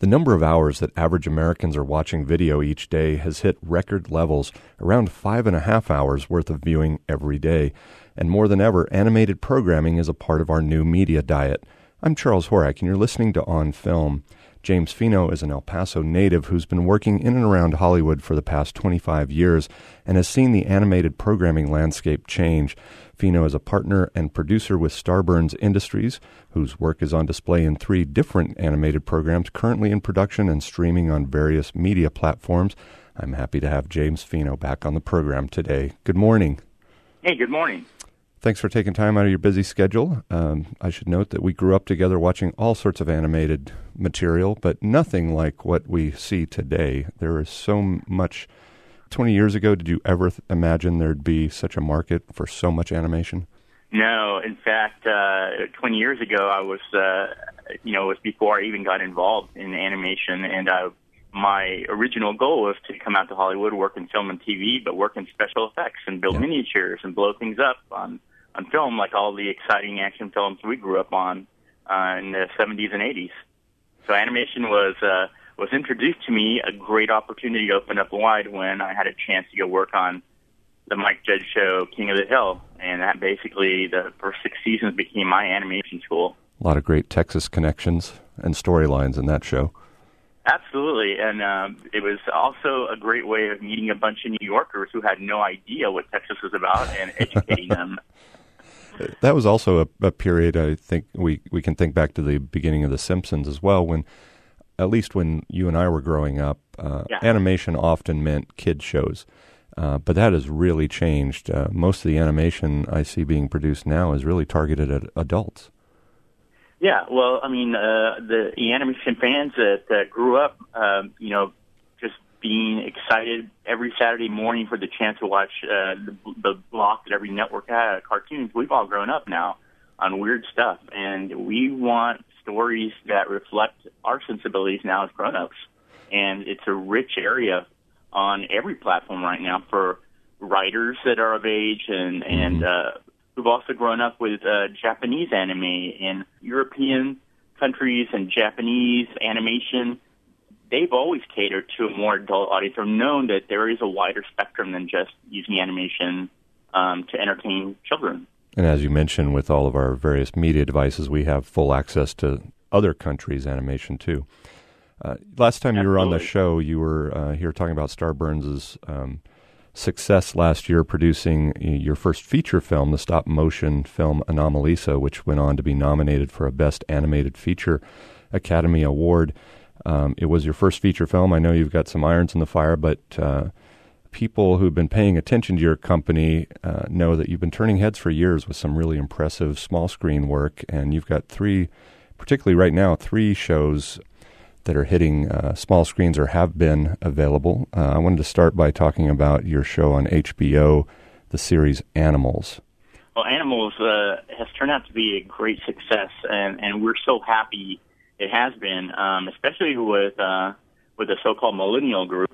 The number of hours that average Americans are watching video each day has hit record levels, around 5.5 hours worth of viewing every day. And more than ever, animated programming is a part of our new media diet. I'm Charles Horak, and you're listening to On Film. James Fino is an El Paso native who's been working in and around Hollywood for the past 25 years and has seen the animated programming landscape change. Fino is a partner and producer with Starburns Industries, whose work is on display in 3 different animated programs currently in production and streaming on various media platforms. I'm happy to have James Fino back on the program today. Good morning. Hey, good morning. Thanks for taking time out of your busy schedule. I should note that we grew up together watching all sorts of animated material, but nothing like what we see today. There is so much. 20 years ago, did you ever imagine there'd be such a market for so much animation? No, in fact, 20 years ago, I was, it was before I even got involved in animation, and my original goal was to come out to Hollywood, work in film and TV, but work in special effects and build miniatures and blow things up on film, like all the exciting action films we grew up on in the 70s and 80s. So animation was introduced to me, a great opportunity opened up wide when I had a chance to go work on the Mike Judge show, King of the Hill, and that basically, the first 6 seasons became my animation school. A lot of great Texas connections and storylines in that show. Absolutely, and it was also a great way of meeting a bunch of New Yorkers who had no idea what Texas was about and educating them. That was also a period, I think, we can think back to the beginning of The Simpsons as well, when, at least when you and I were growing up, animation often meant kid shows. But that has really changed. Most of the animation I see being produced now is really targeted at adults. Yeah, well, I mean, the animation fans that grew up, just being excited every Saturday morning for the chance to watch the block that every network had, cartoons, we've all grown up now on weird stuff. And we want stories that reflect our sensibilities now as grown-ups. And it's a rich area on every platform right now for writers that are of age and we've also grown up with Japanese anime in European countries and Japanese animation. They've always catered to a more adult audience. They've known that there is a wider spectrum than just using animation to entertain children. And as you mentioned, with all of our various media devices, we have full access to other countries' animation, too. Last time you were on the show, you were here talking about Starburns' success last year producing your first feature film, the stop-motion film Anomalisa, which went on to be nominated for a Best Animated Feature Academy Award. It was your first feature film. I know you've got some irons in the fire, but people who've been paying attention to your company know that you've been turning heads for years with some really impressive small-screen work, and you've got 3, particularly right now, 3 shows that are hitting small screens or have been available. I wanted to start by talking about your show on HBO, the series Animals. Well, Animals has turned out to be a great success, and we're so happy it has been, especially with the so-called millennial group.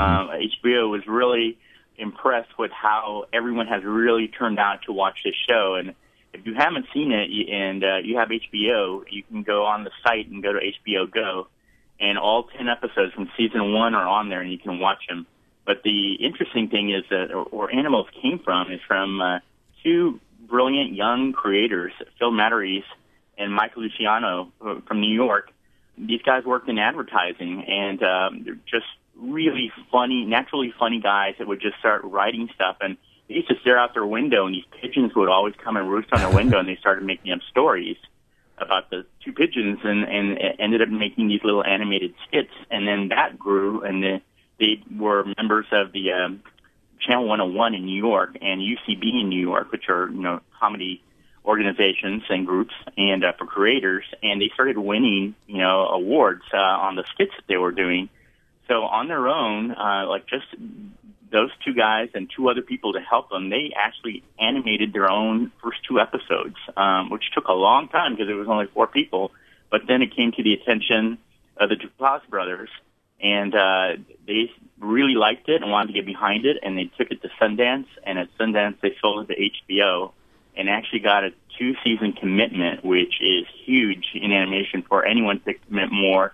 HBO was really impressed with how everyone has really turned out to watch this show. And if you haven't seen it and you have HBO, you can go on the site and go to HBO Go. And all 10 episodes from season 1 are on there, and you can watch them. But the interesting thing is that where Animals came from is from 2 brilliant young creators, Phil Matteries and Mike Luciano from New York. These guys worked in advertising, and they're just really funny, naturally funny guys that would just start writing stuff. And they used to stare out their window, and these pigeons would always come and roost on their window, and they started making up stories about the 2 pigeons and ended up making these little animated skits. And then that grew, and they were members of the Channel 101 in New York and UCB in New York, which are, comedy organizations and groups and for creators. And they started winning, awards on the skits that they were doing. So on their own, just those 2 guys and 2 other people to help them, they actually animated their own first 2 episodes, which took a long time because it was only 4 people. But then it came to the attention of the Duplass brothers, and they really liked it and wanted to get behind it, and they took it to Sundance, and at Sundance they sold it to HBO and actually got a 2-season commitment, which is huge in animation for anyone to commit more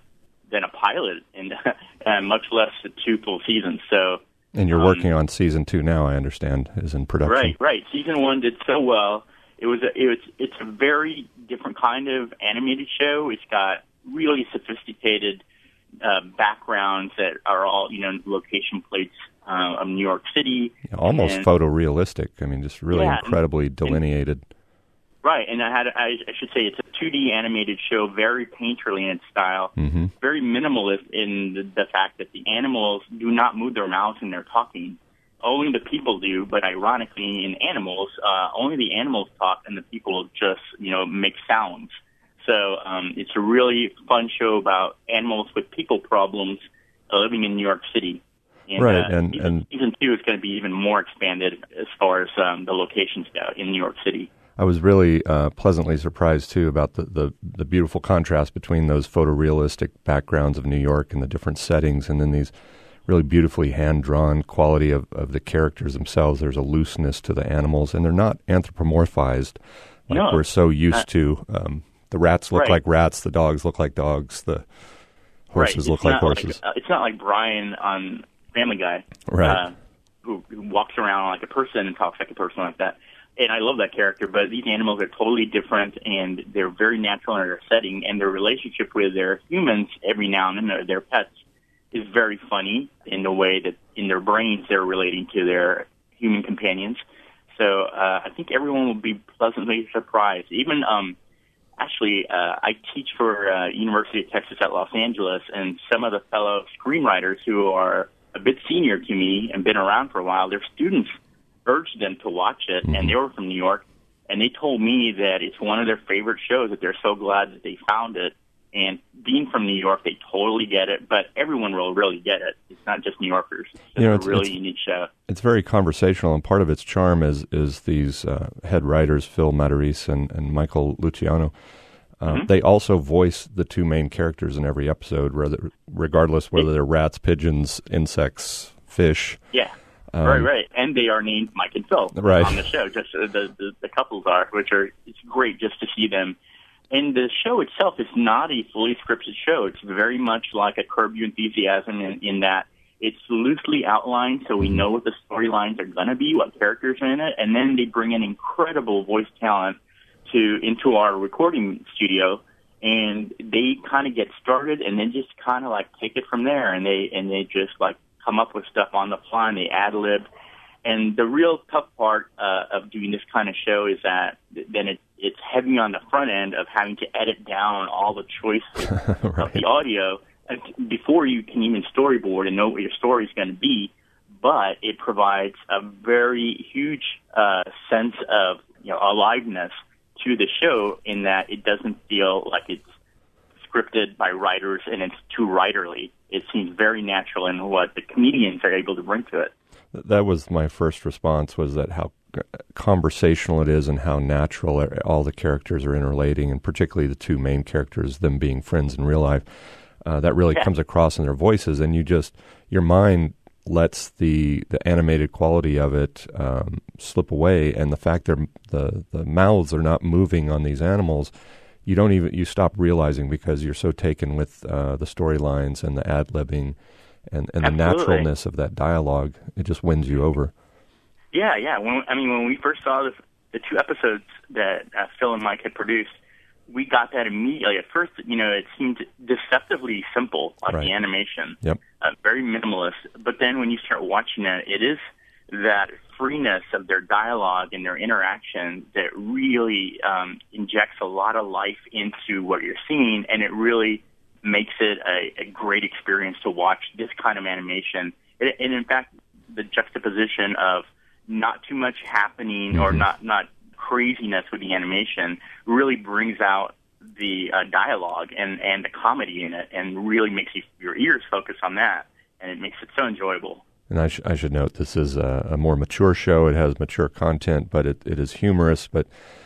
than a pilot, and much less 2 full seasons. So. And you're working on season 2 now, I understand, is in production. Right. Season 1 did so well. It's a very different kind of animated show. It's got really sophisticated backgrounds that are all, location plates of New York City. Yeah, almost photorealistic. I mean, just really incredibly delineated. Right, and I should say it's a 2D animated show, very painterly in its style, very minimalist in the fact that the animals do not move their mouths when they're talking. Only the people do, but ironically, in animals, only the animals talk and the people just, make sounds. So it's a really fun show about animals with people problems living in New York City. And, right, and season 2 is going to be even more expanded as far as the locations go in New York City. I was really pleasantly surprised, too, about the beautiful contrast between those photorealistic backgrounds of New York and the different settings, and then these really beautifully hand-drawn quality of the characters themselves. There's a looseness to the animals, and they're not anthropomorphized like we're so used to. The rats look like rats, the dogs look like dogs, the horses look like horses. It's not like Brian on Family Guy, who walks around like a person and talks like a person like that. And I love that character, but these animals are totally different, and they're very natural in their setting, and their relationship with their humans every now and then, or their pets, is very funny in the way that in their brains they're relating to their human companions. So I think everyone will be pleasantly surprised. Even I teach for University of Texas at Los Angeles, and some of the fellow screenwriters who are a bit senior to me and been around for a while, their students urged them to watch it, and they were from New York, and they told me that it's one of their favorite shows, that they're so glad that they found it. And being from New York, they totally get it, but everyone will really get it. It's not just New Yorkers. It's a really unique show. It's very conversational, and part of its charm is these head writers, Phil Matarese and Michael Luciano. They also voice the 2 main characters in every episode, regardless whether they're rats, pigeons, insects, fish. Yeah. Right. And they are named Mike and Phil on the show. Just the couples are, it's great just to see them. And the show itself is not a fully scripted show. It's very much like a Curb Your Enthusiasm in that it's loosely outlined, so we know what the storylines are going to be, what characters are in it, and then they bring in incredible voice talent into our recording studio, and they kind of get started and then just kind of like take it from there, and they just like come up with stuff on the fly, and they ad-lib. And the real tough part of doing this kind of show is that then it's heavy on the front end of having to edit down all the choices of the audio before you can even storyboard and know what your story is going to be. But it provides a very huge sense of aliveness to the show, in that it doesn't feel like it's scripted by writers and it's too writerly. It seems very natural in what the comedians are able to bring to it. That was my first response, was that how conversational it is and how natural all the characters are interrelating, and particularly the 2 main characters, them being friends in real life. That really comes across in their voices, and your mind lets the animated quality of it slip away, and the fact that the mouths are not moving on these animals, you stop realizing, because you're so taken with the storylines and the ad-libbing and the naturalness of that dialogue. It just wins you over. Yeah. When we first saw the 2 episodes that Phil and Mike had produced, we got that immediately. At first, it seemed deceptively simple, like the animation. Yep. Very minimalist. But then when you start watching it is that freeness of their dialogue and their interaction that really injects a lot of life into what you're seeing, and it really makes it a great experience to watch this kind of animation. And in fact, the juxtaposition of not too much happening or not craziness with the animation really brings out the dialogue and the comedy in it, and really makes your ears focus on that, and it makes it so enjoyable. And I should note, this is a more mature show. It has mature content, but it is humorous. But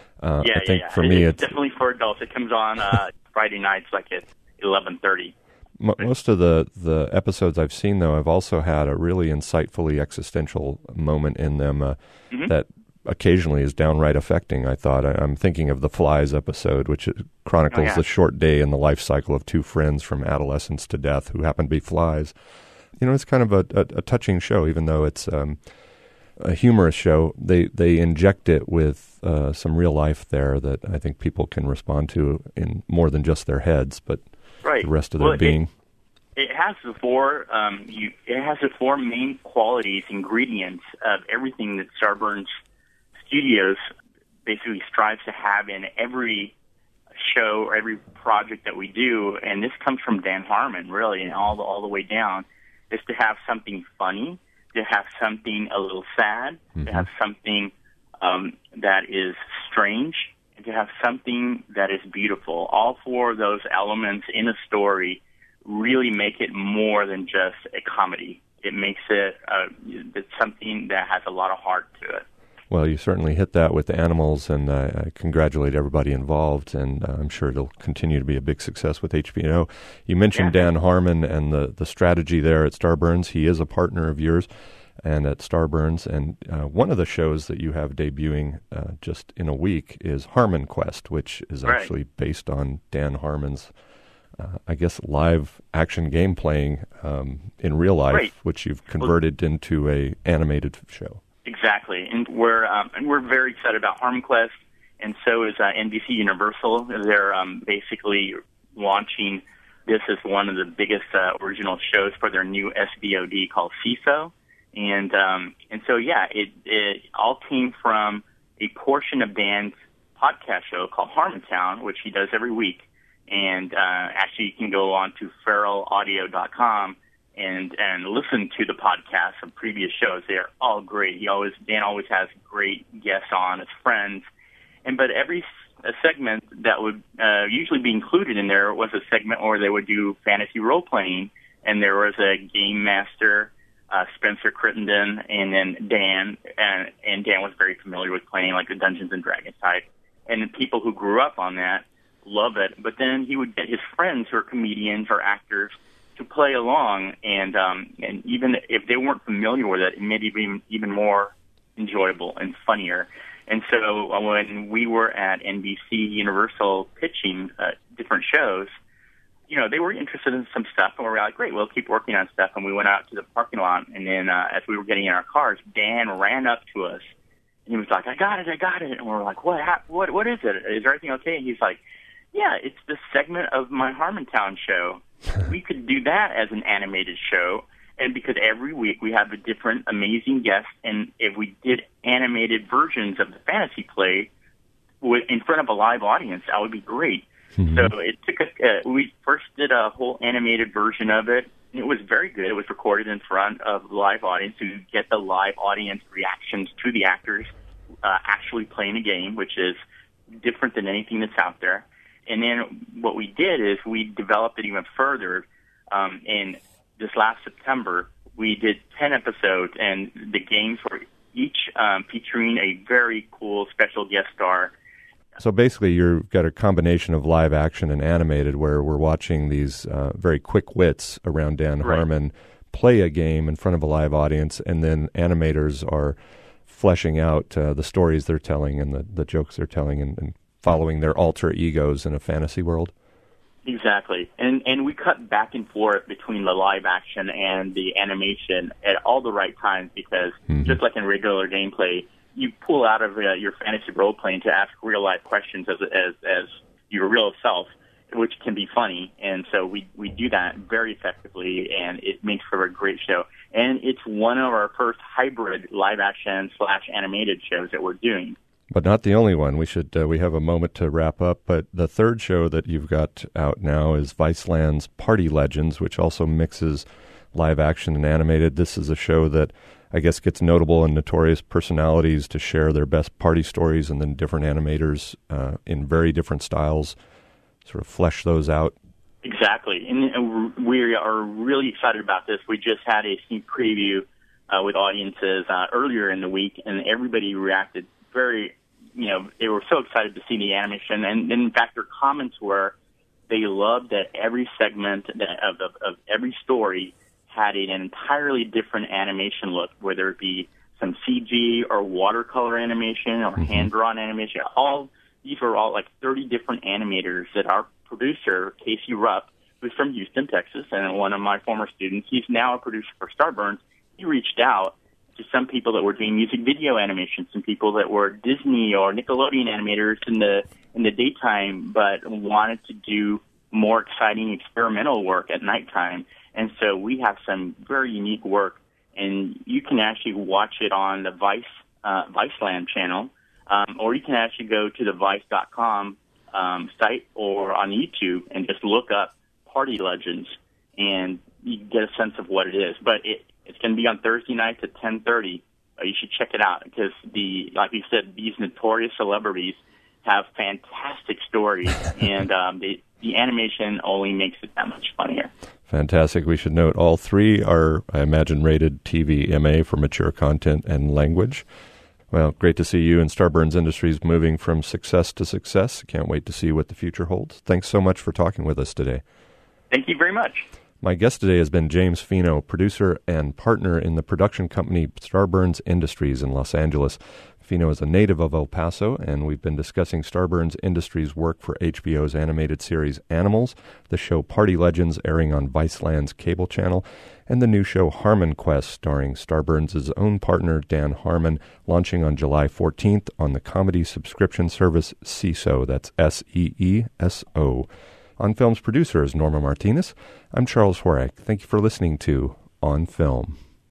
I think for me, it's definitely for adults. It comes on Friday nights, like at 11:30. Most of the episodes I've seen, though, have also had a really insightfully existential moment in them that occasionally is downright affecting, I thought. I'm thinking of the Flies episode, which chronicles the short day in the life cycle of two friends from adolescence to death who happen to be flies. It's kind of a touching show, even though it's a humorous show. They inject it with some real life there that I think people can respond to in more than just their heads, but the rest of their being. It has the four main qualities, ingredients of everything that Starburns Studios basically strives to have in every show or every project that we do, and this comes from Dan Harmon, really, and all the way down, is to have something funny, to have something a little sad, to have something that is strange, and to have something that is beautiful. All four of those elements in a story really make it more than just a comedy. It makes it it's something that has a lot of heart to it. Well, you certainly hit that with the animals, and I congratulate everybody involved, and I'm sure it'll continue to be a big success with HBO. You mentioned Dan Harmon and the strategy there at Starburns. He is a partner of yours and at Starburns, and one of the shows that you have debuting just in a week is Harmon Quest, which is actually based on Dan Harmon's I guess live action game playing in real life, which you've converted into a animated show. Exactly, and we're very excited about Harmon Quest, and so is NBC Universal. They're basically launching this as one of the biggest original shows for their new SVOD called CISO, and so it all came from a portion of Dan's podcast show called Harmontown, which he does every week. And actually, you can go on to feralaudio.com and listen to the podcasts of previous shows. They're all great. Dan always has great guests on as friends. But every segment that would usually be included in there was a segment where they would do fantasy role playing, and there was a game master, Spencer Crittenden, and then Dan, and Dan was very familiar with playing like the Dungeons and Dragons type, and people who grew up on that love it. But then he would get his friends who are comedians or actors to play along, and even if they weren't familiar with it made it even more enjoyable and funnier. And so when we were at NBC Universal pitching different shows, they were interested in some stuff, and we were like, great, we'll keep working on stuff. And we went out to the parking lot, and then as we were getting in our cars, Dan ran up to us, and he was like, I got it. And we were like, what is it? Is everything okay? And he's like, yeah, it's the segment of my Harmontown show. We could do that as an animated show, and because every week we have a different amazing guest, and if we did animated versions of the fantasy play in front of a live audience, that would be great. Mm-hmm. So it took us, we first did a whole animated version of it, and it was very good. It was recorded in front of the live audience to get the live audience reactions to the actors actually playing a game, which is different than anything that's out there. And then what we did is we developed it even further. In this last September, we did 10 episodes, and the games were each featuring a very cool special guest star. So basically, you've got a combination of live action and animated, where we're watching these very quick wits around Dan Harmon play a game in front of a live audience, and then animators are fleshing out the stories they're telling and the jokes they're telling and following their alter egos in a fantasy world. Exactly. And we cut back and forth between the live action and the animation at all the right times, because just like in regular gameplay, you pull out of your fantasy role playing to ask real life questions as your real self, which can be funny. And so we do that very effectively, and it makes for a great show. And it's one of our first hybrid live action / animated shows that we're doing. But not the only one. We have a moment to wrap up, but the third show that you've got out now is Viceland's Party Legends, which also mixes live action and animated. This is a show that I guess gets notable and notorious personalities to share their best party stories, and then different animators in very different styles sort of flesh those out. Exactly. And we are really excited about this. We just had a sneak preview with audiences earlier in the week, and everybody reacted very, they were so excited to see the animation. And in fact, their comments were they loved that every segment of every story had an entirely different animation look, whether it be some CG or watercolor animation or hand-drawn animation. These are all like 30 different animators that our producer, Casey Rupp, who's from Houston, Texas, and one of my former students, he's now a producer for Starburns. He reached out to some people that were doing music video animation, some people that were Disney or Nickelodeon animators in the daytime, but wanted to do more exciting experimental work at nighttime. And so we have some very unique work, and you can actually watch it on the Viceland channel, or you can actually go to the Vice.com site or on YouTube and just look up Party Legends, and you get a sense of what it is. But it's going to be on Thursday nights at 10:30. You should check it out because, like you said, these notorious celebrities have fantastic stories, and the animation only makes it that much funnier. Fantastic. We should note all three are, I imagine, rated TV MA for mature content and language. Well, great to see you and Starburns Industries moving from success to success. Can't wait to see what the future holds. Thanks so much for talking with us today. Thank you very much. My guest today has been James Fino, producer and partner in the production company Starburns Industries in Los Angeles. Fino is a native of El Paso, and we've been discussing Starburns Industries' work for HBO's animated series Animals, the show Party Legends airing on Viceland's cable channel, and the new show Harmon Quest starring Starburns' own partner Dan Harmon, launching on July 14th on the comedy subscription service Seeso. That's SEESO. On Film's producer is Norma Martinez. I'm Charles Horak. Thank you for listening to On Film.